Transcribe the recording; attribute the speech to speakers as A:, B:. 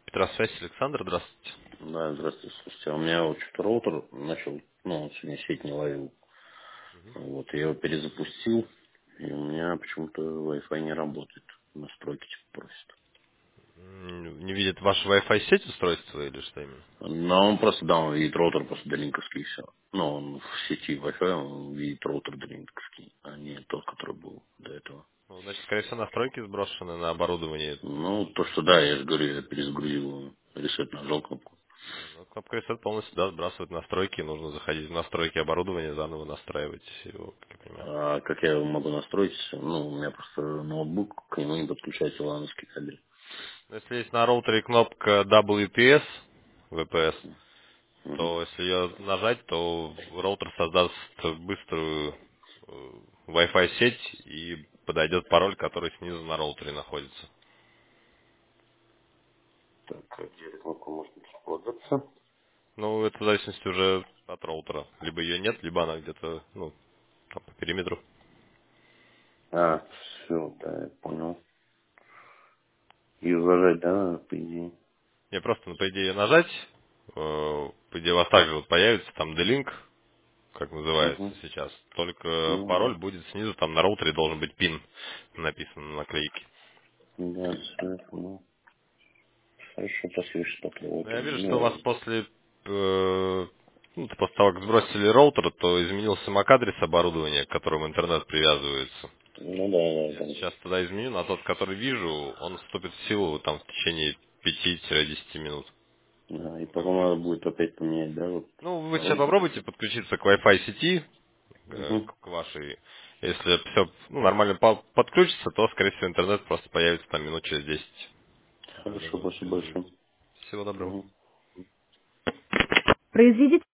A: Петросвязь, Александр, здравствуйте.
B: Да, здравствуйте. Слушайте, а у меня вот что-то роутер начал, ну, он сегодня сеть не ловил. Вот, я его перезапустил, и у меня почему-то Wi-Fi не работает. Настройки типа просит.
A: Не видит ваш Wi-Fi сеть устройства или что именно?
B: Но он просто, да, он видит роутер просто долинковский и все. Ну, он в сети Wi-Fi, он видит роутер долинковский, а не тот, который был до этого.
A: Ну, значит, скорее всего, настройки сброшены на оборудование.
B: Ну, то, что да, я же говорю, я перезагрузил его, ресет нажал кнопку.
A: Ну, кнопка Reset полностью, да, сбрасывает настройки. Нужно заходить в настройки оборудования, заново настраивать его, как я понимаю.
B: А как я его могу настроить? Ну, у меня просто ноутбук, к нему не подключается лановский кабель.
A: Но если есть на роутере кнопка WPS, VPS,
B: Мгм.
A: то если ее нажать, то роутер создаст быструю Wi-Fi сеть и подойдет пароль, который снизу на роутере находится.
B: Так, а где эта кнопка может располагаться?
A: Ну, это в зависимости уже от роутера. Либо ее нет, либо она где-то, ну, там по периметру.
B: А, все, да, я понял. И зажать, да, по идее.
A: Не просто, ну, по идее, нажать, по идее, у вас также вот появится там D-Link, как называется
B: Угу.
A: сейчас. Только
B: Ну
A: пароль
B: да.
A: будет снизу, там на роутере должен быть пин написан на наклейке.
B: Да, все, я понял. Хорошо, послушай, так
A: Но
B: вот.
A: я вижу, что у вас
B: Ну,
A: после, ну, после того, как сбросили роутер, то изменился MAC-адрес оборудования, к которому интернет привязывается.
B: ну да,
A: Я
B: да,
A: сейчас тогда изменю на тот, который вижу, он вступит в силу там в течение 5-10 минут.
B: да. Да, и
A: Как
B: потом
A: только.
B: надо будет опять поменять, да, вот
A: Ну, вы сейчас
B: пароль.
A: попробуйте подключиться к Wi-Fi сети,
B: Угу.
A: к вашей. Если все нормально подключится, то, скорее всего, интернет просто появится там минут через 10. Тогда
B: Хорошо,
A: вы
B: спасибо
A: все сделаете.
B: большое.
A: Всего доброго.
B: Угу.
A: Произведите